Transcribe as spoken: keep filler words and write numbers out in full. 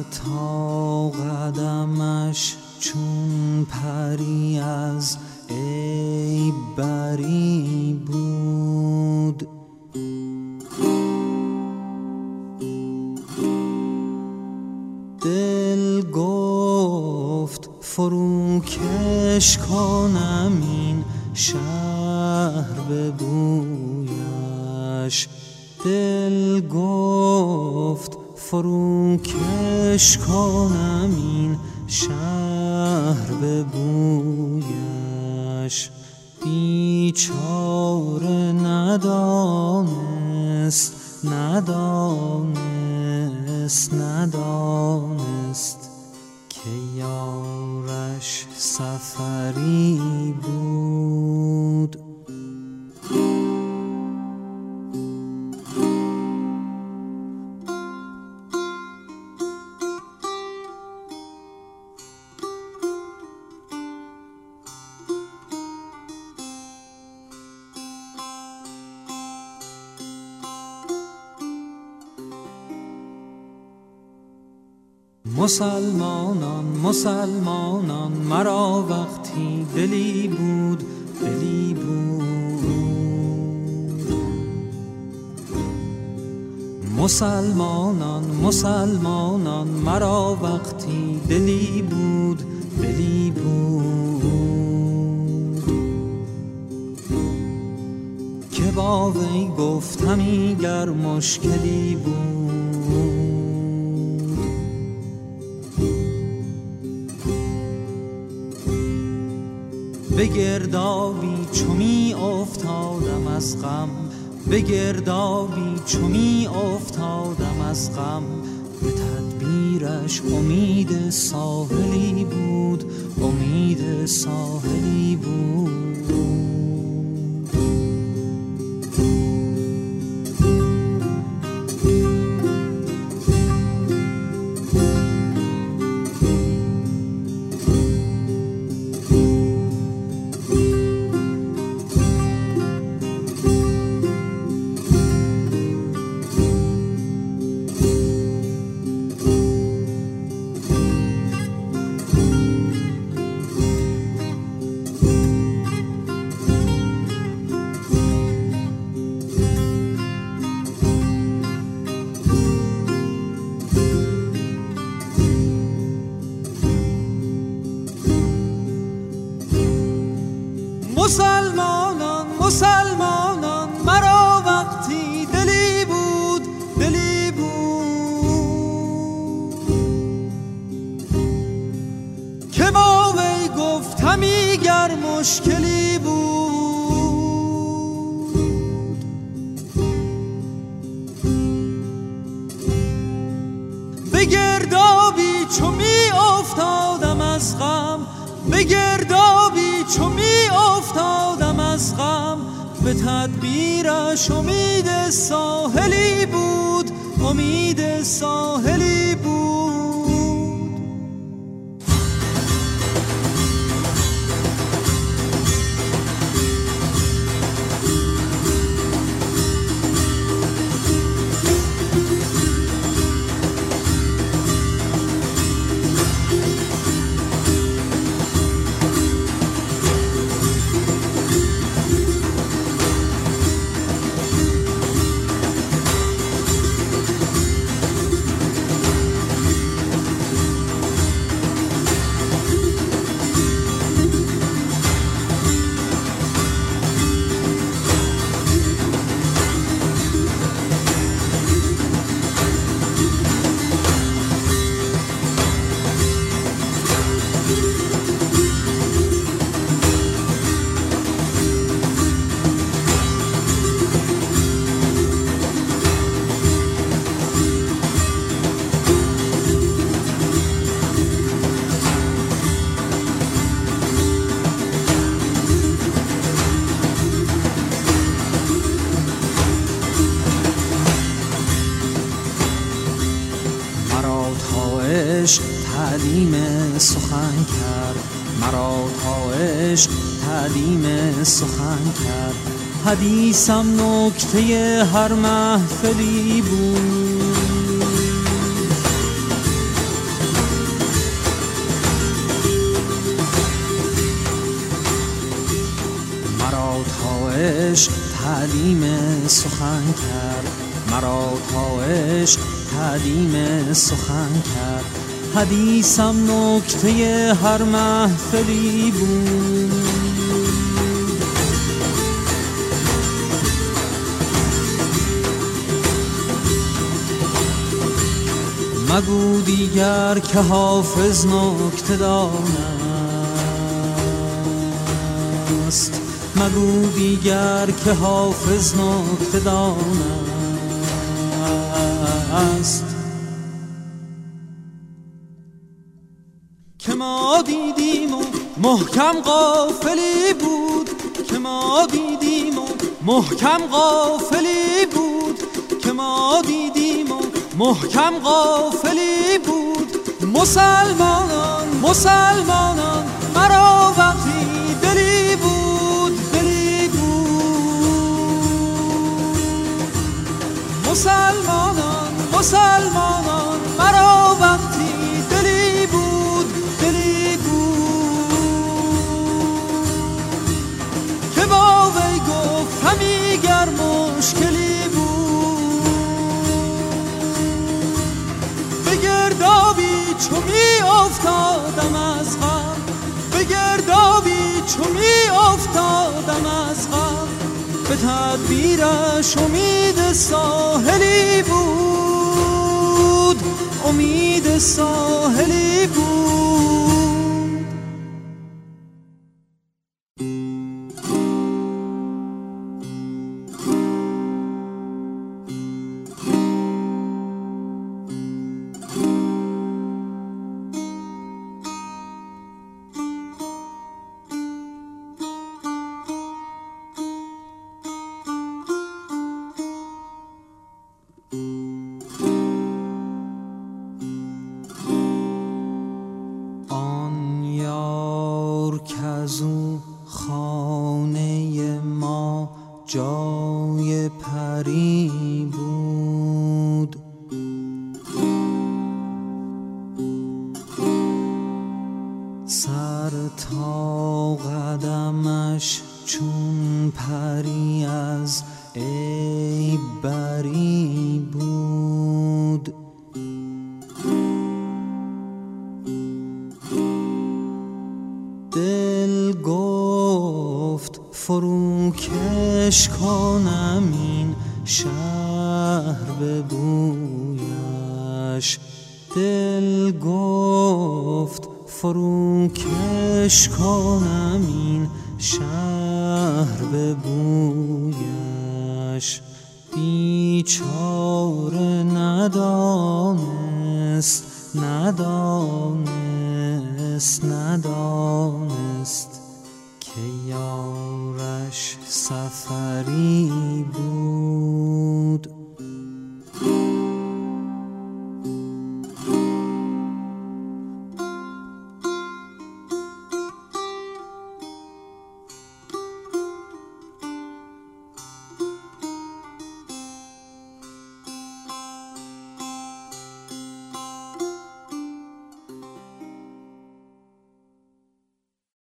تا قدمش چون پری از عیب بری بود. دل گفت فروکش کنم این شهر به بویش. دل گفت فروکش کنم این شهر به بویش. بیچاره ندانست ندانست ندانست که یارش سفری بود. مسلمانان مسلمانان مرا وقتی دلی بود دلی بود. مسلمانان مسلمانان مرا وقتی دلی بود دلی بود. که با وی گفتمی گر مشکلی بود. به گردابی چو می افتادم از غم. به گردابی چو می افتادم از غم. به تدبیرش امید ساحلی بود امید ساحلی بود. مسلمانان مسلمانان مرا وقتی دلی بود دلی بود. که با وی گفتمی گر مشکلی بود. به گردابی چو می افتادم از غم. به گردابی چو می افتادم از غم. به تدبیرش امید ساحلی بود امید ساحلی بود. تعلیم سخن کرد. مرا تا عشق تعلیم سخن کرد. حدیثم نکته هر محفلی بود. عشق تعلیم سخن کرد، مرا تا عشق تعلیم سخن کرد. حدیثم نکته هر محفلی بود، مگو دیگر که حافظ نکته دانست، مگو دیگر که حافظ نکته دانست. که ما دیدیم و محکم غافلی بود، که ما دیدیم و محکم غافلی بود، که ما دیدیم و محکم غافلی بود. مسلمانان مسلمانان مرا وقتی دلی بود، دلی بود. مسلمانان مسلمانان مرا وقتی دلی بود، دلی بود. که با وی گفت همی گر مشکلی بود، چو می افتادم از غم، به گردابی چو می افتادم از غم. به تدبیرش امید ساحلی بود، امید ساحلی بود. کزو خانه ما جای پری بود، سر تا قدمش چون پری از عیب بری بود. دل گفت فروکش کنم این شهر به بویش، دل گفت فروکش کنم این شهر به بویش. بیچاره ندانست ندانست ندانست که یارش سفری بود.